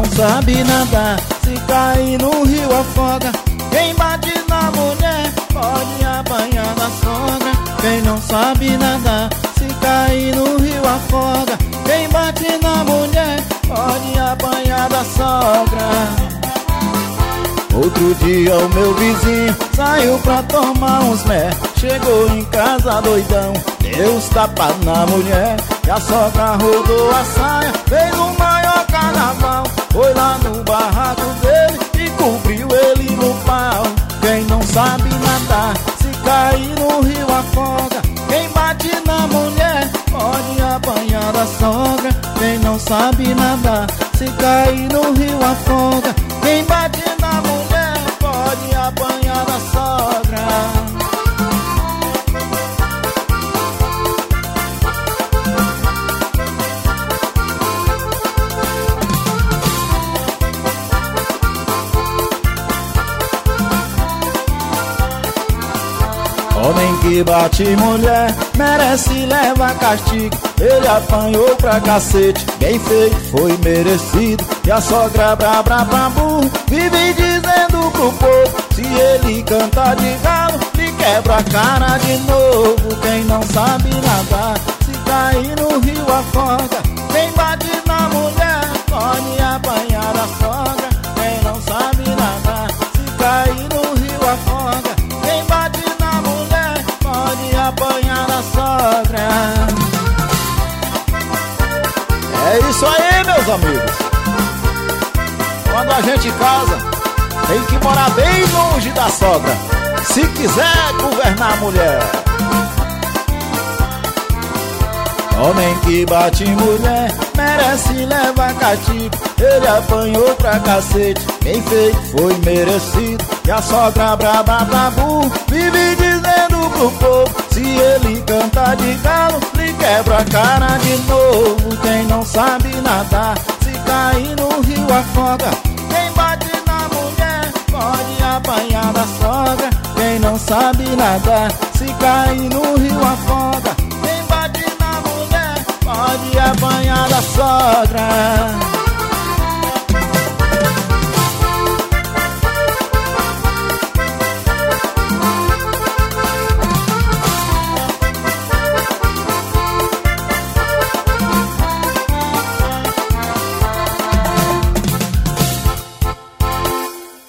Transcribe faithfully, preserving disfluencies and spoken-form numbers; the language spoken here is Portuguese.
não sabe nadar, se cair no rio afoga. Quem bate na mulher pode apanhar da sogra. Quem não sabe nadar, se cair no rio afoga. Quem bate na mulher pode apanhar da sogra. Outro dia o meu vizinho saiu pra tomar uns mé. Chegou em casa doidão, deu uns tapas na mulher. E a sogra rodou a saia, fez um maior carnaval. Foi lá no barraco dele e cobriu ele no pau. Quem não sabe nadar, se cair no rio afoga. Quem bate na mulher pode apanhar da sogra. Quem não sabe nadar, se cair no rio afoga. Quem bate na mulher pode apanhar da sogra. Homem que bate mulher merece levar castigo. Ele apanhou pra cacete, bem feito foi merecido. E a sogra brabra pra burro vive dizendo pro povo: se ele cantar de galo, lhe quebra a cara de novo. Quem não sabe nadar, se cair no rio afoga. Quem bate na mulher pode apanhar a sogra. Quem não sabe nadar, se cair no rio afoga. Quem bate na mulher pode apanhar a sogra. É isso aí, meus amigos. Quando a gente casa, tem que morar bem longe da sogra, se quiser governar a mulher. Homem que bate mulher merece levar castigo. Ele apanhou pra cacete, bem feito foi merecido. E a sogra braba pra burro vive dizendo pro povo: se ele cantar de galo, lhe quebra a cara de novo. Quem não sabe nadar, se cair no rio afoga. Quem bate na mulher pode apanhar da sogra. Quem não sabe nadar, se cair no rio afoga. Quem bate na mulher pode apanhar da sogra.